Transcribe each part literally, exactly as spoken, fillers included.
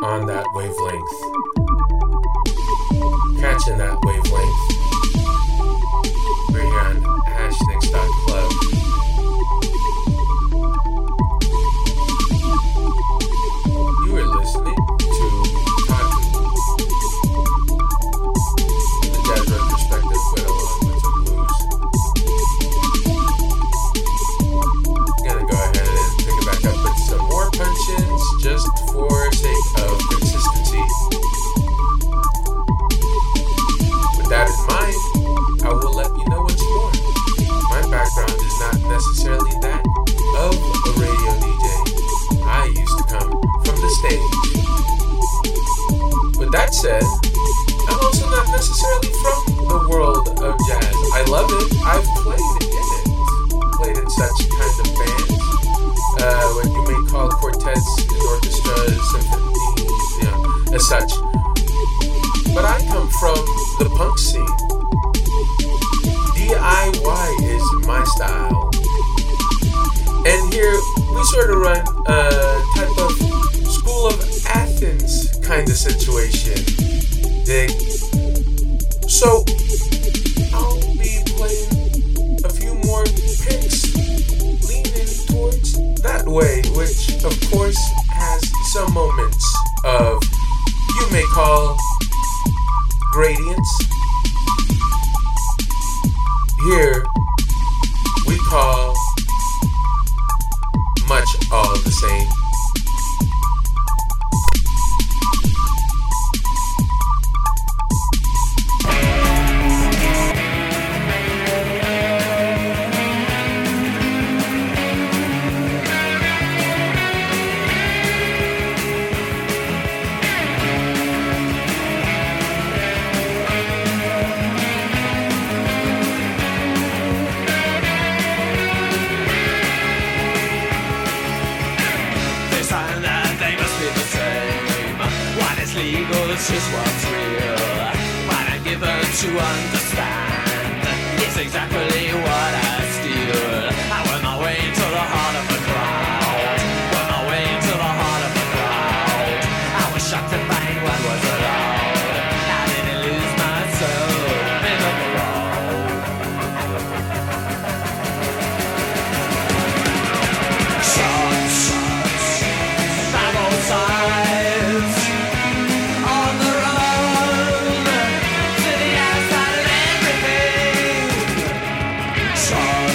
on that wavelength, catching that wavelength. We're here on Hashnicks dot club. You are listening to Tatu, the jazz retrospective with along with some blues. Gonna go ahead and pick it back up with some more punch-ins just for sake of consistency. With that in mind, I will let you know once more. My background is not necessarily that of a radio D J. I used to come from the stage. With that said, I'm also not necessarily from the world of jazz. I love it. I've played in it. Played in such kind of bands. Uh, what you may call quartets and orchestras, symphonies, you know, as such. But I come from the punk scene. D I Y is my style. And here we sort of run a type of School of Athens kind of situation. Dig? So I'll be playing a few more picks leaning towards that way, which of course has some moments of, you may call, gradients. Here we call much all the same. It's just what's real. What I'm given to understand is exactly what I steal. I went my way to the heart of the crowd. Went my way to the heart of the crowd. I was shocked to find what was allowed. I didn't lose my soul in the crowd. Shots, shots, by both sides. Song.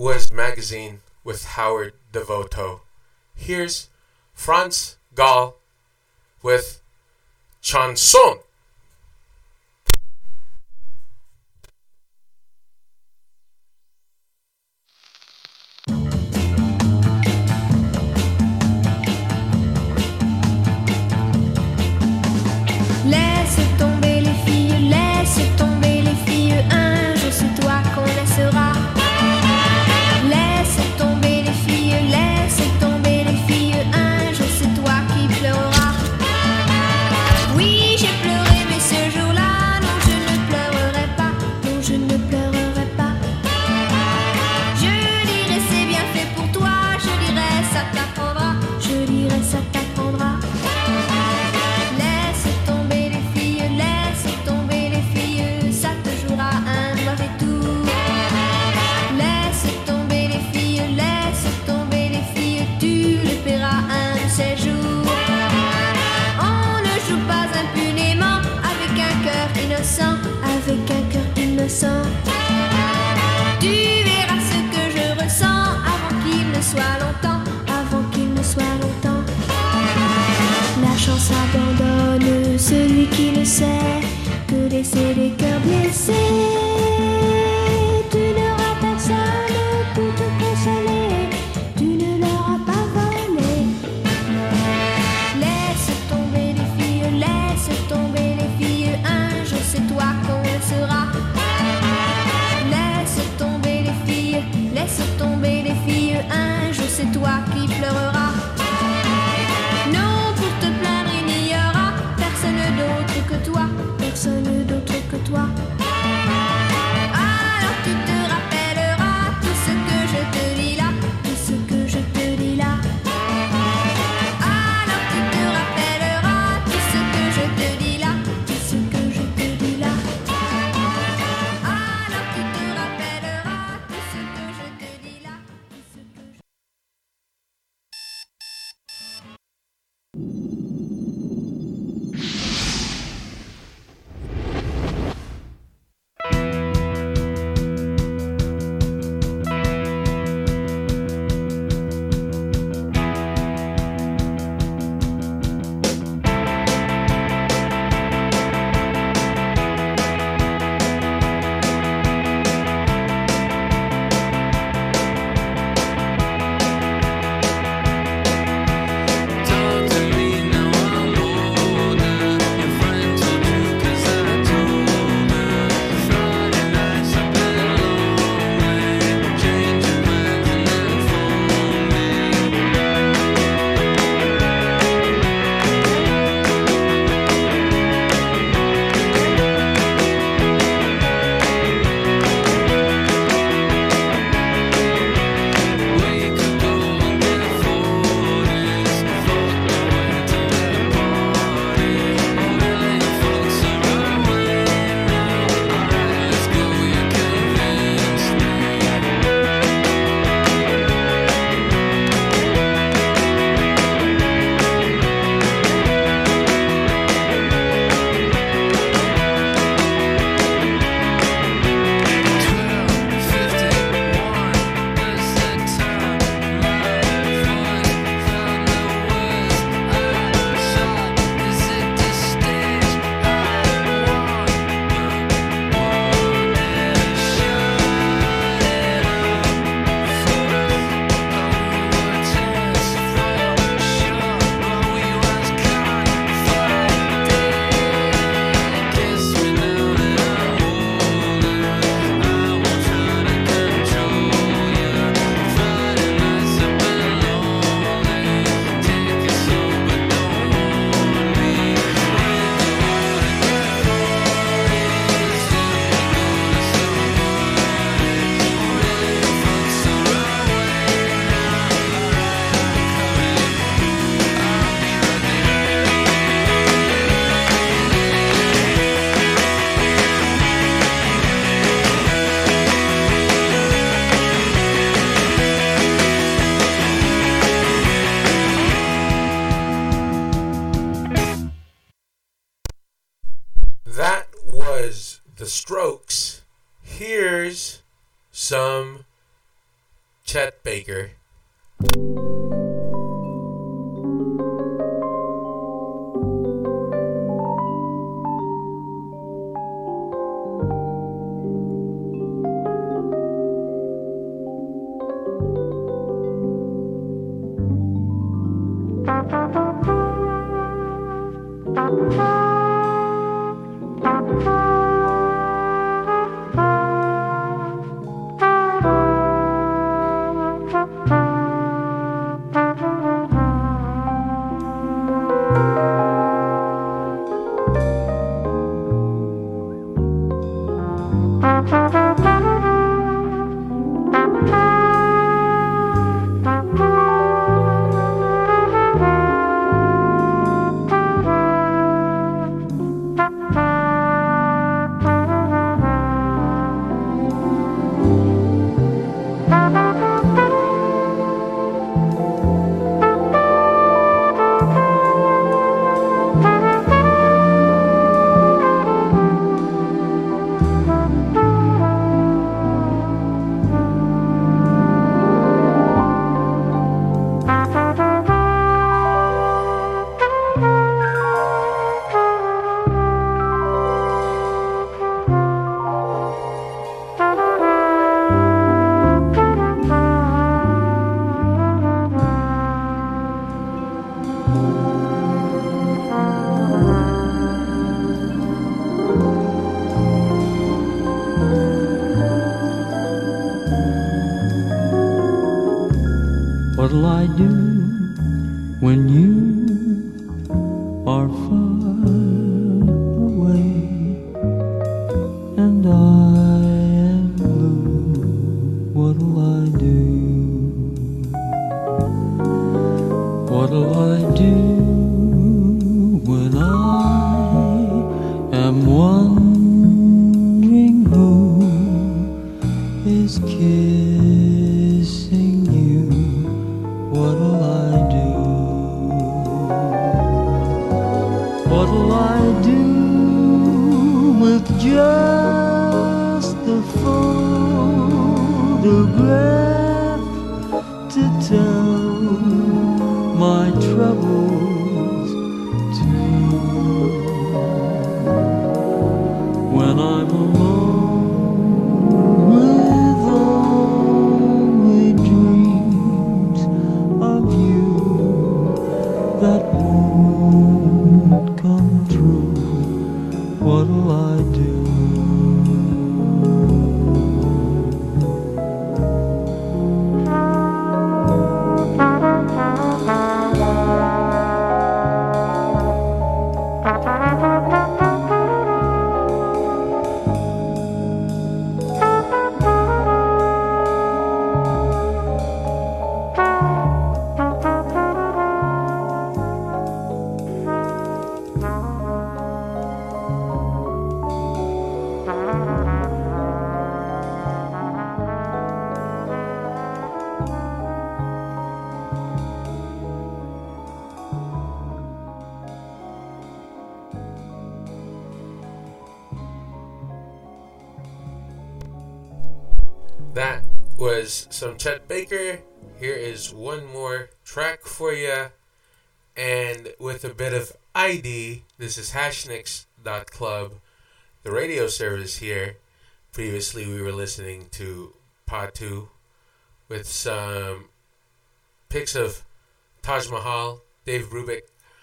was Magazine with Howard Devoto. Here's Franz Gall with Chanson. Laisse tomber les filles, laisse tomber les filles, un jour c'est toi qu'on laissera. Laisse tomber les filles, laisse tomber les filles, un jour c'est toi qui pleureras. Oui, j'ai pleuré, mais ce jour-là, non, je ne pleurerai pas, non, je ne pleurerai pas. Je dirai c'est bien fait pour toi, je dirai ça t'apprendra, je dirai ça t'apprendra. Laisse tomber les filles, laisse tomber les filles, ça te jouera un mauvais tour. Laisse tomber les filles, laisse tomber les filles, tu le paieras un de ces jours. On ne joue pas impunément avec un cœur innocent, avec un cœur innocent. Tu verras ce que je ressens avant qu'il ne soit longtemps, avant qu'il ne soit longtemps. La chance abandonne celui qui ne sait que laisser les cœurs blessés. Tu n'auras personne pour te consoler, tu ne leur as pas volé. Laisse tomber les filles, laisse tomber les filles, un jour c'est toi qu'on le sera. Laisse tomber les filles, laisse tomber les filles, un jour c'est toi qui pleureras. Non, pour te plaindre il n'y aura personne d'autre que toi, personne d'autre que toi. Alors tu te rappelleras tout ce que je te dis là, tout ce que je te dis là. Alors tu te rappelleras tout ce que je te dis là, tout ce que je te dis là. Alors tu te rappelleras tout ce que je te dis là, tout ce que je... The Strokes. Here's some Chet Baker. What'll I do when you are far away and I am blue? What'll I do? What'll I do when I am wondering who is kissing you? What'll I do? What'll I do with just the photograph to tell my troubles to? When I'm alone with only dreams of you that won't come true, what'll I do? That was some Chet Baker. Here is one more track for you. And with a bit of I D, this is hashnix dot club, the radio service here. Previously, we were listening to Patu with some pics of Taj Mahal, Dave Brubeck.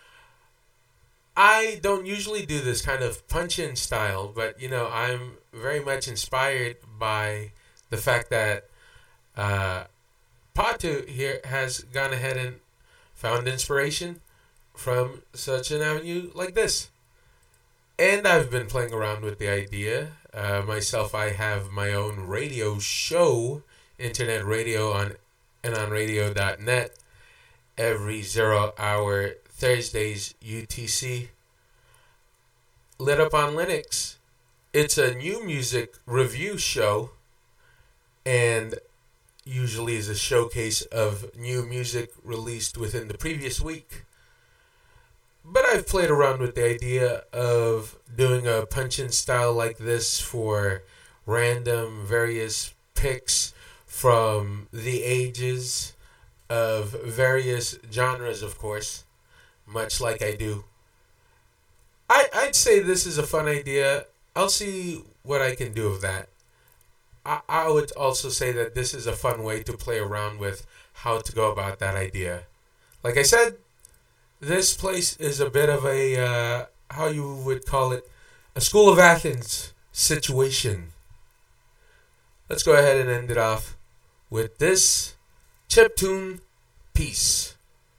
I don't usually do this kind of punch-in style, but, you know, I'm very much inspired by the fact that uh, Patu here has gone ahead and found inspiration from such an avenue like this. And I've been playing around with the idea. Uh, myself, I have my own radio show, internet radio on and on radio dot net, every zero hour Thursdays U T C. Lit Up on Linux. It's a new music review show, and usually is a showcase of new music released within the previous week. But I've played around with the idea of doing a punch-in style like this for random various picks from the ages of various genres, of course, much like I do. I, I'd say this is a fun idea. I'll see what I can do of that. I, I would also say that this is a fun way to play around with how to go about that idea. Like I said, this place is a bit of a, uh, how you would call it, a School of Athens situation. Let's go ahead and end it off with this chiptune piece.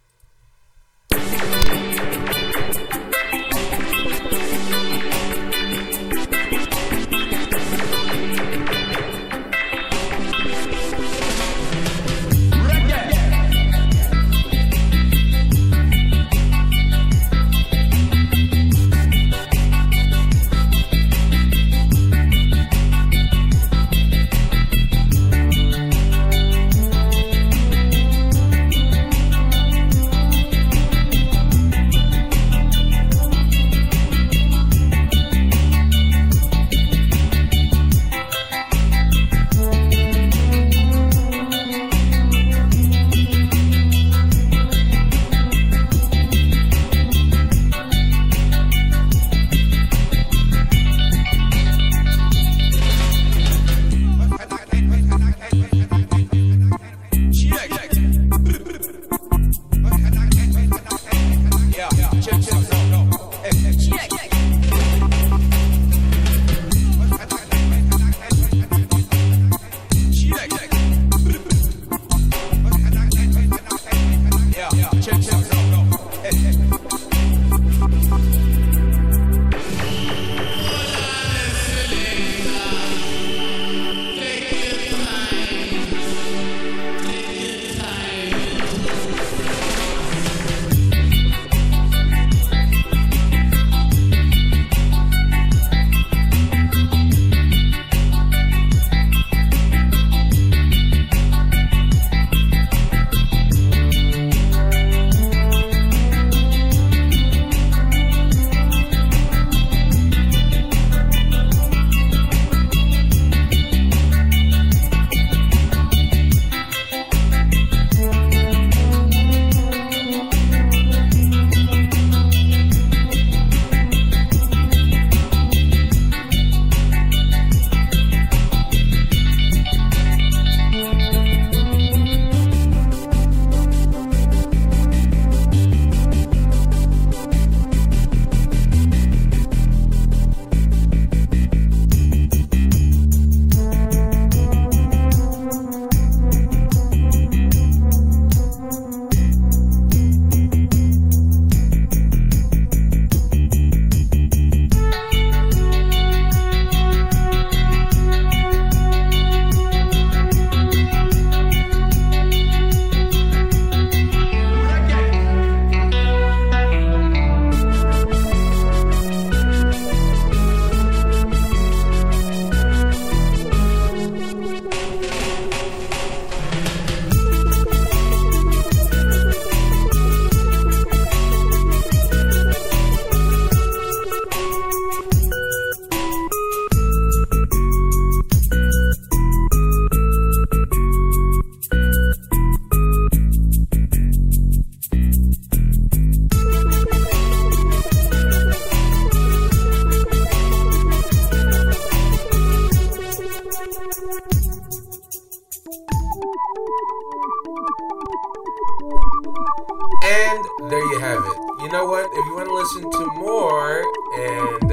And there you have it. You know what? If you want to listen to more and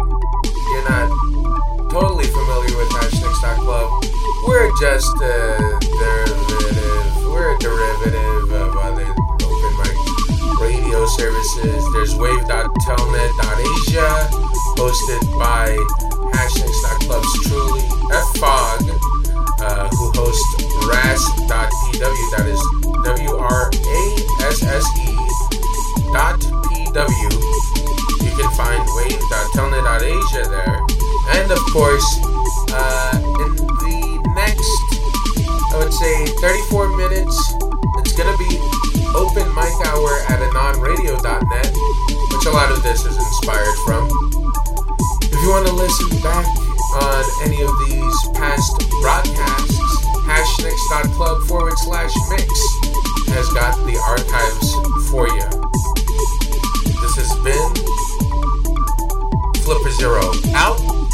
you're not totally familiar with Hashtag Stock Club, we're just a derivative. We're a derivative of other open mic radio services. There's wave dot telnet dot asia, hosted by Hashtag Stock Club's truly F Fog, uh, who hosts ras dot p w. That is W R A S S E dot P W. You can find wave dot telnet dot asia there. And of course, uh, in the next, I would say, thirty-four minutes, it's going to be open mic hour at anon radio dot net, which a lot of this is inspired from. If you want to listen back on any of these past broadcasts, Hashnix.club forward slash mix has got the archives for you. This has been Flipper Zero out.